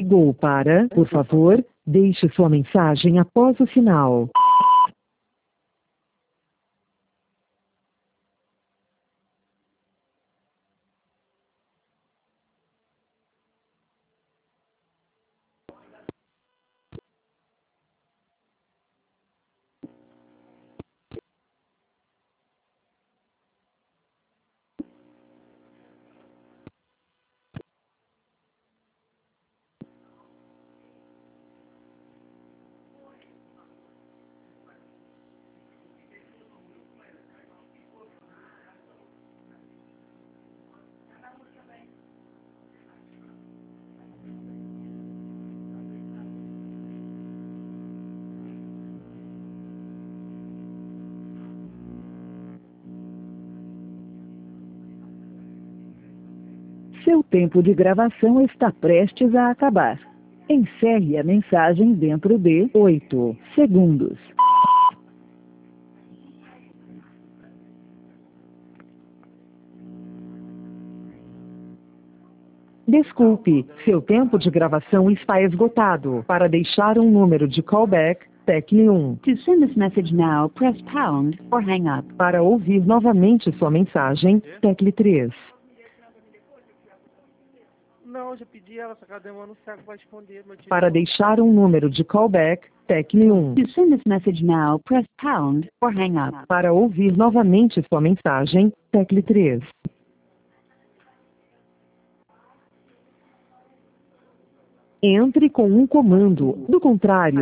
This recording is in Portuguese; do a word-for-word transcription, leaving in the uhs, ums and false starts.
Ligou para, por favor, deixe sua mensagem após o sinal. Seu tempo de gravação está prestes a acabar. Encerre a mensagem dentro de oito segundos. Desculpe, seu tempo de gravação está esgotado. Para deixar um número de callback, tecle um. To send this message now, press pound or hang up. Para ouvir novamente sua mensagem, tecle três. Não, já pedi ela, só que ela demora um século para responder. Meu tio Para deixar um número de callback, tecle um. To send this message now, press pound or hang up. Para ouvir novamente sua mensagem, tecle três. Entre com um comando. Do contrário,